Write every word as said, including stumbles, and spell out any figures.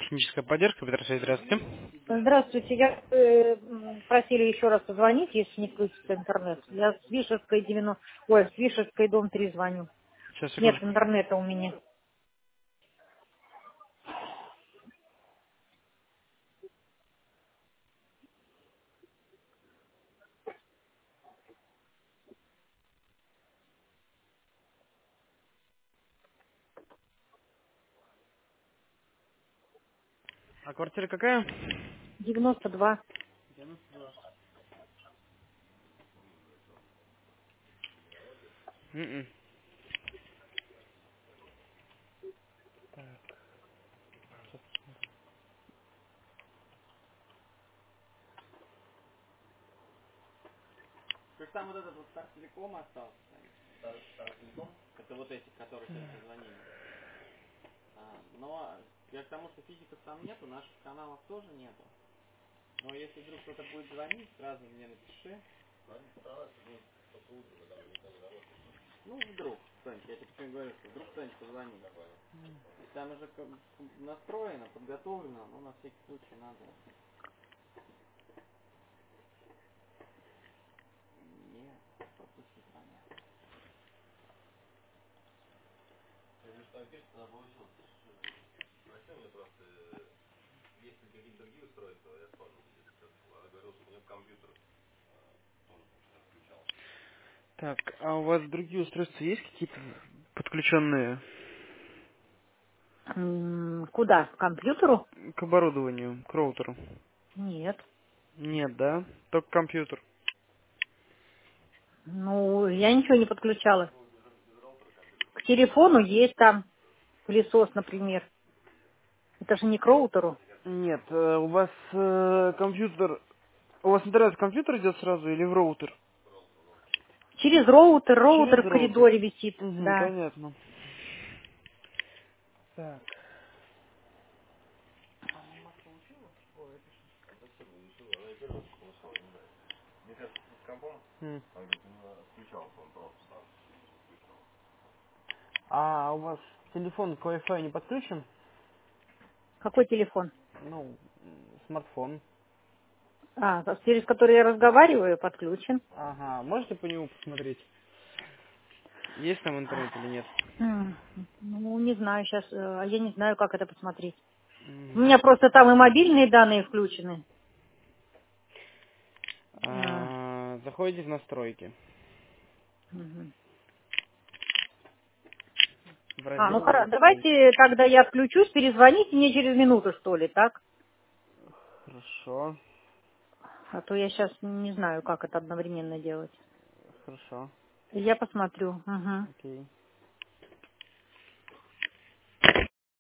техническая поддержка, Петросвет, здравствуйте. Здравствуйте. Я э, м, просили еще раз позвонить, если не включится интернет. Я с Вишерской девяносто, ой, с Вишерской дом три звоню. Сейчас, Нет секундочку. интернета у меня. А квартира какая? девяносто два. М-м. Как там вот этот вот Стартелеком остался, Саня? Это вот эти, которые сегодня позвонили. А, но я к тому, что физиков там нету, наших каналов тоже нету. Но если вдруг кто-то будет звонить, сразу мне напиши. Ну, вдруг кто-нибудь, я тебе почему говорю, что вдруг кто-нибудь позвонит. И там уже как бы настроено, подготовлено, но на всякий случай надо. Нет, просто не звонят. Так, а у вас другие устройства есть какие-то подключенные М, Куда? К компьютеру? к оборудованию, к роутеру? Нет. Нет, да? Только компьютер. Ну, я ничего не подключала. К телефону есть там пылесос, например. Это же не к роутеру. Нет, э, у вас э, компьютер... У вас интернет в компьютер идет сразу или в роутер? Через роутер, роутер Через в роутер. коридоре висит. Угу, Да. понятно. Так. М. А у вас телефон к Wi-Fi не подключен? Какой телефон? Ну, м, смартфон. А, через который я разговариваю, подключен. Ага, можете по нему посмотреть? Есть там интернет или нет? М, Ну, не знаю сейчас, а я не знаю, как это посмотреть. У М. меня просто там и мобильные данные включены. А, А, заходите в настройки. мгм. В А, ну раздел хорошо, настройки. давайте тогда я отключусь, перезвоните мне через минуту, что ли, так? Хорошо, А то я сейчас не знаю, как это одновременно делать. хорошо. Я посмотрю. Угу. Окей.